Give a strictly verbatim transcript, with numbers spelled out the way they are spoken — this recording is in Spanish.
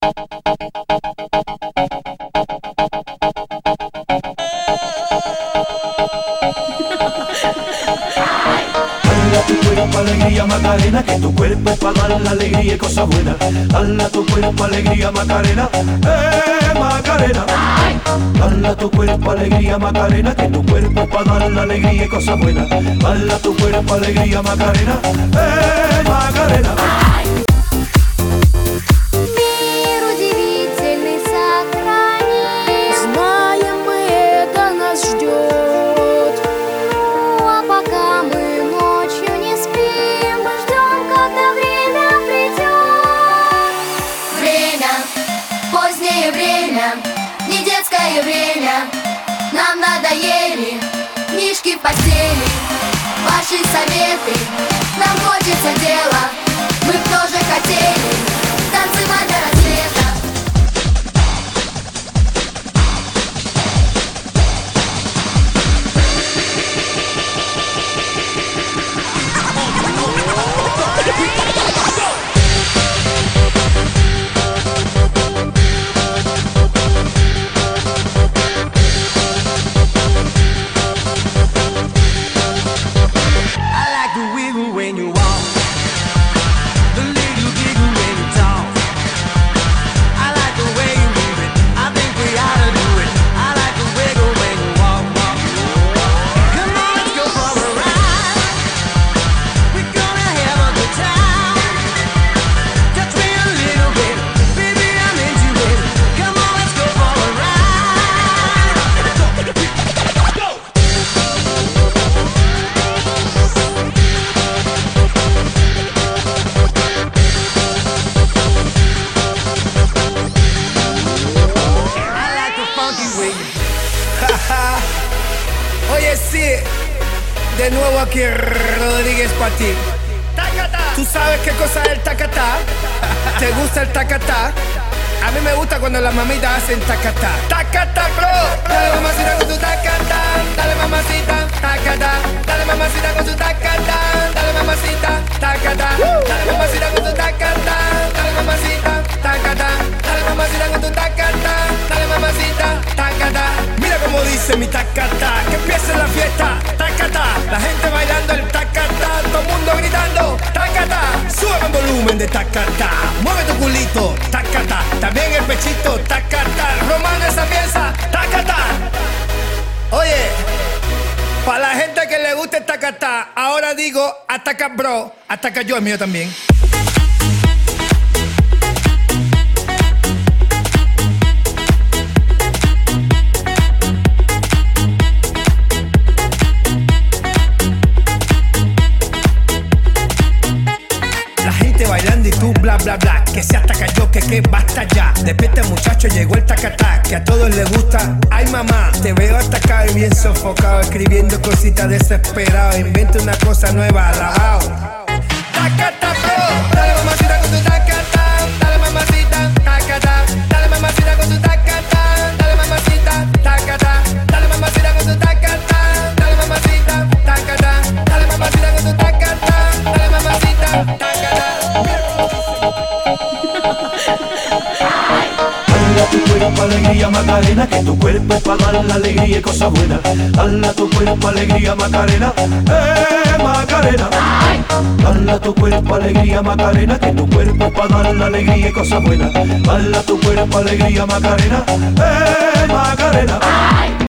Dale a tu cuerpo alegría Macarena, que tu cuerpo es para dar la alegría y cosas buenas. Dale a tu cuerpo alegría Macarena, eh Macarena. Dale a tu cuerpo alegría Macarena, que tu cuerpo es para dar la alegría y cosas buenas. Dale a tu cuerpo alegría Macarena, eh Macarena. Не детское время, нам надоели книжки в постели, ваши советы, нам хочется дела, мы б тоже хотели танцевать до рассвета. Oye, sí, de nuevo aquí Rodríguez para ti. ¿Tú sabes qué cosa es el tacatá? ¿Te gusta el tacatá? A mí me gusta cuando las mamitas hacen tacatá. Tacatá, bro. Dale mamacita con tu tacatá. Dale mamacita, tacatá. Dale mamacita con tu tacatá. Dale mamacita, tacatá. Dale mamacita con tu tacatá. Dale mamacita, tacatá. Dale mamacita con tu tacatá. Dale mamacita, tacatá. Mira cómo dice mi tacatá. Que empiece la fiesta, tacatá. La gente bailando el tacatá. Todo el mundo gritando, tacatá. Sube el volumen de tacatá. Mueve tu culito, tacatá. También el pechito, tacatá. Romano esa pieza, tacatá. Oye, para la gente que le guste el tacatá, ahora digo ataca bro, ataca yo, el mío también. Bailando y tú bla bla bla, que se ataca yo, que que basta ya. Despierta muchacho, llegó el tacatá, que a todos les gusta. Ay mamá, te veo atacado y bien sofocado, escribiendo cositas desesperado. Inventa una cosa nueva, alabao. Tacatá bro, dale mamacita con tu tacatá. Dale mamacita, tacatá. Dale mamacita con tu tacatá. Dale mamacita, tacatá. Dale mamacita con tu tacatá. Dale mamacita, tacatá. Dale mamacita con tu tacatá. Dale mamacita, tacatá. Dale a tu cuerpo alegría Macarena, que tu cuerpo es para dar la alegría y cosas buenas. Dale a tu cuerpo alegría Macarena, eh Macarena. Dale a tu cuerpo alegría Macarena, que tu cuerpo es para dar la alegría y cosas buenas. Dale a tu cuerpo alegría Macarena, eh Macarena.